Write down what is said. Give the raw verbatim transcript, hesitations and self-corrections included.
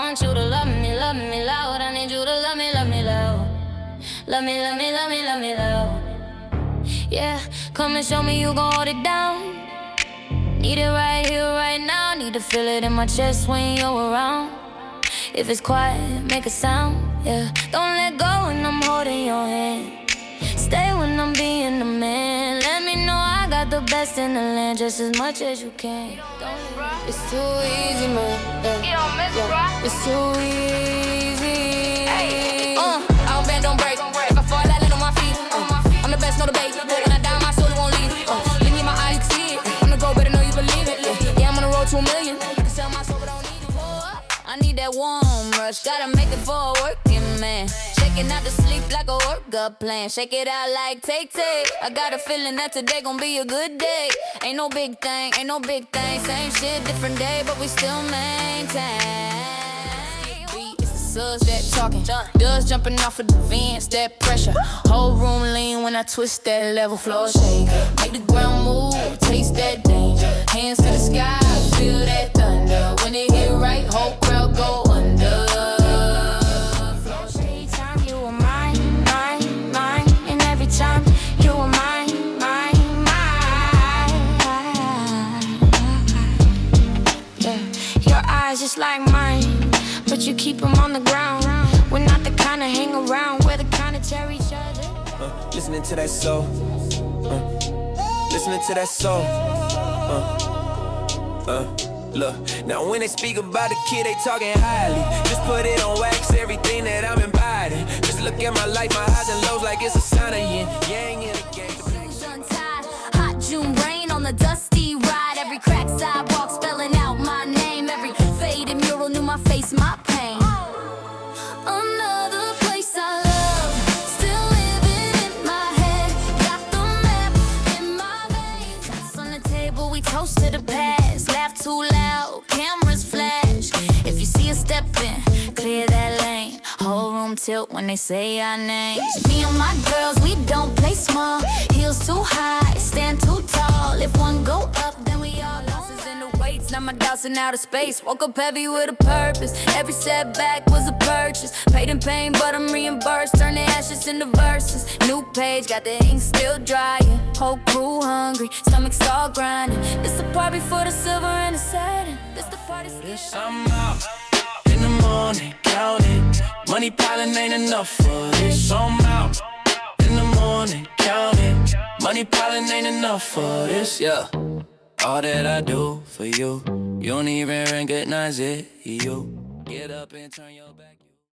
want you to love me, love me loud. I need you to love me, love me loud. Love me, love me, love me, love me loud. Yeah, come and show me you gon' hold it down. Need it right here, right now. Need to feel it in my chest when you're around. If it's quiet, make a sound, yeah. Don't let go when I'm holding your hand. Stay when I'm being the man. Let me know I got the best in the land, just as much as you can. It's too easy, man. Yeah. Yeah. It's too easy. Hey. Uh, I don't bend, don't break. If I fall, I land on my feet. Uh, I'm the best, no debate. When I die, my soul won't leave. Uh, look me in my eyes, you can see it. I'm the go, better know you believe it. Yeah, I'm on the road to a million. You can sell my soul, but I don't need it. I need that warm rush, gotta make it for a working man. Shaking out the sleep like a workup plan. Shake it out like Tay-Tay. I got a feeling that today gon' be a good day. Ain't no big thing, ain't no big thing. Same shit, different day, but we still maintain. It's the suds that talking, does jumping off of the vents, that pressure. Whole room lean when I twist that level floor shake. Make the ground move, taste that danger. Hands to the sky, feel that thunder. When it hit right, whole crowd go under. Every time you were mine, mine, mine. And every time you were mine, mine, mine. Yeah, your eyes just like mine, but you keep them on the ground. We're not the kind of hang around, we're the kind of tear each other. Uh, listening to that soul, uh, listening to that soul. Uh, uh, look, now when they speak about the kid, they talking highly. Just put it on wax, everything that I'm embodying. Just look at my life, my highs and lows like it's a sign of yin yang in the game. Untied, hot June rain on the dusty ride. Every crack sidewalk spelling out my name. Every faded mural knew my face, my pain. Another place I love, still living in my head. Got the map in my veins. Shots on the table, we toast to the past. Laugh too loud, cameras flash. If you see us step in, clear that lane. Whole room tilt when they say our names. Me and my girls, we don't play small. Heels too high, stand too tall. If one go up, then we all losses in the weights. Now my doubts in outer space. Woke up heavy with a purpose. Every setback was a purchase. Paid in pain, but I'm reimbursed. Turn the ashes into verses. New page, got the ink still drying. Whole crew hungry, stomachs all grinding. This the part before the silver and the satin. This the party. This I'm out in the morning, counting. Money piling ain't enough for this. I'm out in the morning, counting. Money piling ain't enough for this, yeah. All that I do for you, you don't even recognize it, you. Get up and turn your back.